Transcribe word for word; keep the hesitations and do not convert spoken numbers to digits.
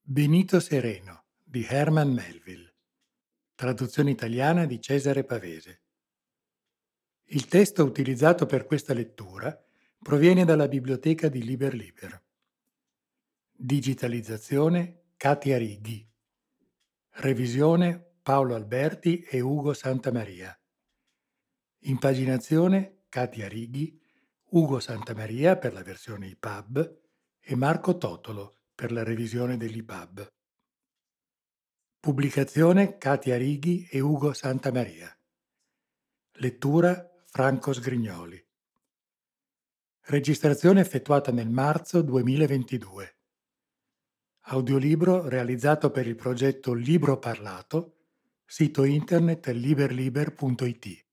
Benito Sereno di Herman Melville, traduzione italiana di Cesare Pavese. Il testo utilizzato per questa lettura proviene dalla biblioteca di Liber Liber. Digitalizzazione Katia Righi. Revisione Paolo Alberti e Ugo Santamaria. Impaginazione Katia Righi, Ugo Santamaria per la versione I P U B e Marco Totolo per la revisione dell'I P U B. Pubblicazione Katia Righi e Ugo Santamaria. Lettura Franco Sgrignoli. Registrazione effettuata nel marzo duemilaventidue. Audiolibro realizzato per il progetto Libro Parlato, sito internet liberliber punto it.